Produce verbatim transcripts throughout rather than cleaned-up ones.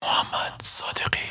محمد صادقی.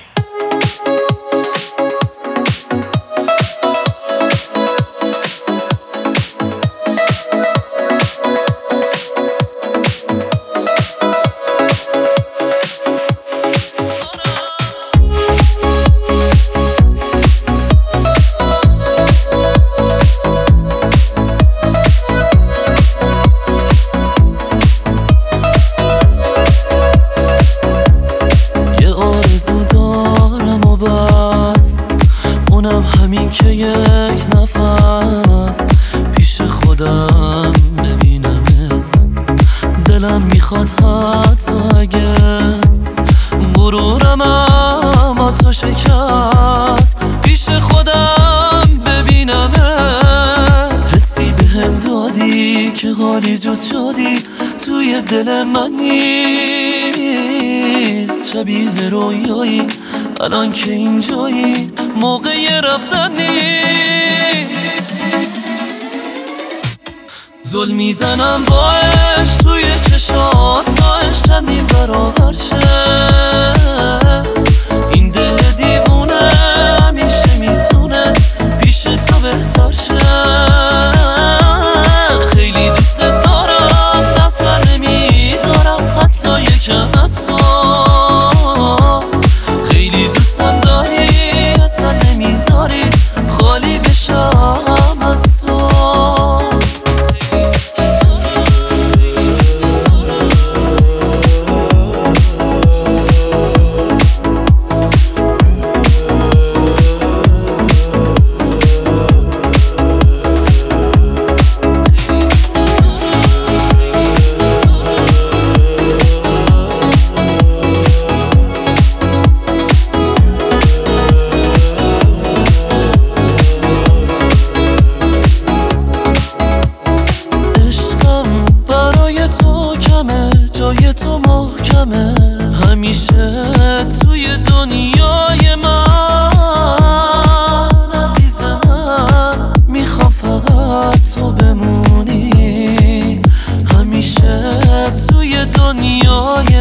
اونم همین که یک نفس پیش خودم ببینمت، دلم میخواد حتی اگه غرورم اما تو شکست پیش خودم ببینمت. حسی بهم دادی که حالی جز شادی توی دل من نیست، شبیه رویایی الان که اینجایی موقع رفتن نیست. زل میزنم با عشق توی چشات تا عشق چندین برابر شه. این دل دیوونه همیشه میتونه پیش تو بهتر شه. خیلی دوست دارم نظر نمیدارم حتی یکم از تو. خیلی دوستم داری اصلا نمیذاری خالی بشم از تو. جای تو محکمه همیشه توی دنیای من. عزیز من میخوام فقط تو بمونی همیشه توی دنیای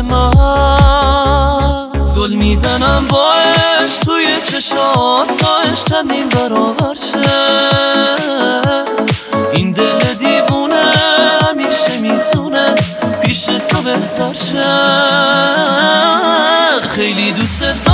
من. زل میزنم با عشق توی چشات تا عشق چندین برابر شه. این دل دیوونه همیشه میتونه پیش تو بهتر شه. خیلی دوست